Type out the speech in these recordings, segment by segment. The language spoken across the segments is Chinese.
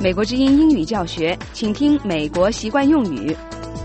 美国之音英语教学，请听美国习惯用语。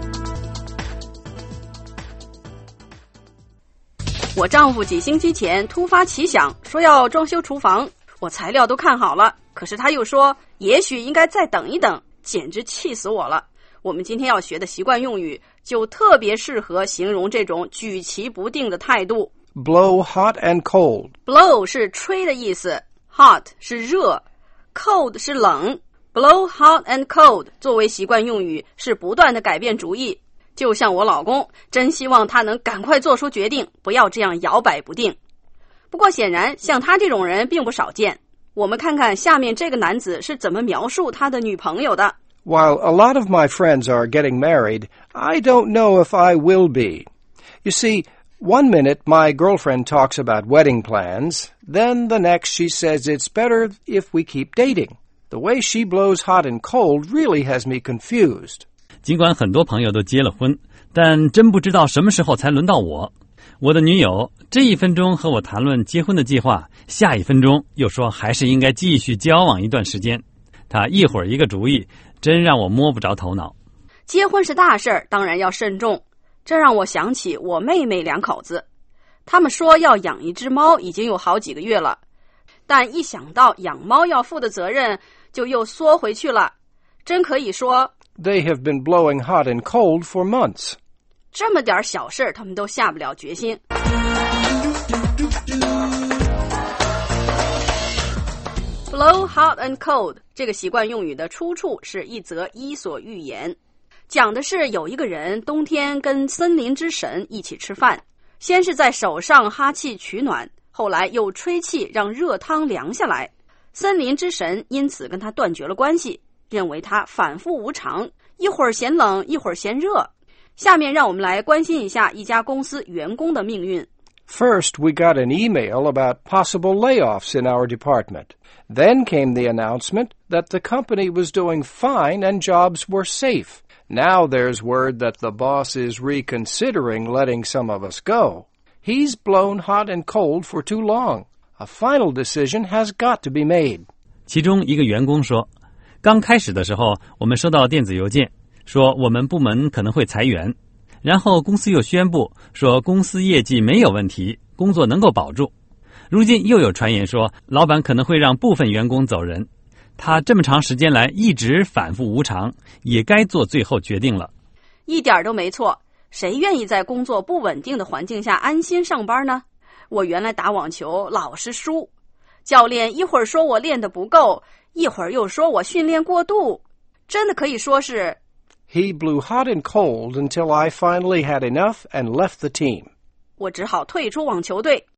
我丈夫几星期前突发奇想，说要装修厨房，我材料都看好了，可是他又说也许应该再等一等，简直气死我了。我们今天要学的习惯用语就特别适合形容这种举棋不定的态度。 Blow hot and cold. Blow 是吹的意思， hot 是热， cold 是冷。Blow hot and cold 作为习惯用语是不断的改变主意，就像我老公，真希望他能赶快做出决定，不要这样摇摆不定。不过显然像他这种人并不少见，我们看看下面这个男子是怎么描述他的女朋友的。 While a lot of my friends are getting married, I don't know if I will be. You see, one minute my girlfriend talks about wedding plans, then the next she says it's better if we keep dating.The way she blows hot and cold really has me confused. 尽管很多朋友都结了婚，但真不知道什么时候才轮到我。我的女友这一分钟和我谈论结婚的计划，下一分钟又说还是应该继续交往一段时间。她一会儿一个主意，真让我摸不着头脑。 结婚是大事儿，当然要慎重。这让我想起我妹妹两口子，他们说要养一只猫已经有好几个月了，但一想到养猫要负的责任，就又缩回去了。真可以说 They have been blowing hot and cold for months. 这么点小事他们都下不了决心。Blow hot and cold 这个习惯用语的出处是一则伊索寓言，讲的是有一个人冬天跟森林之神一起吃饭，先是在手上哈气取暖，后来又吹气让热汤凉下来。森林之神因此跟他断绝了关系，认为他反复无常，一会儿嫌冷一会儿嫌热。下面让我们来关心一下一家公司员工的命运。 First, we got an email about possible layoffs in our department. Then came the announcement that the company was doing fine and jobs were safe. Now there's word that the boss is reconsidering letting some of us go. He's blown hot and cold for too long.A final decision has got to be made. 其中一个员工说，刚开始的时候我们收到电子邮件，说我们部门可能会裁员，然后公司又宣布说公司业绩没有问题，工作能够保住。如今又有传言说老板可能会让部分员工走人，他这么长时间来一直反复无常，也该做最后决定了。 一点都没错，谁愿意在工作不稳定的环境下安心上班呢？我原来打网球老是输，教练一会儿说我练得不够，一会儿又说我训练过度，真的可以说是 He blew hot and cold until I finally had enough and left the team. 我只好退出网球队。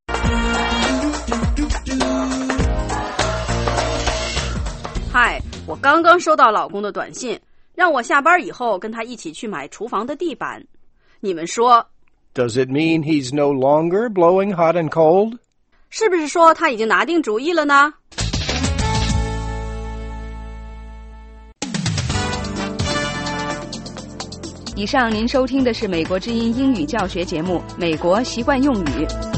嗨，我刚刚收到老公的短信，让我下班以后跟他一起去买厨房的地板。你们说 Does it mean he's no longer blowing hot and cold? 是不是说他已经拿定主意了呢？ 以上您收听的是美国之音英语教学节目《美国习惯用语》。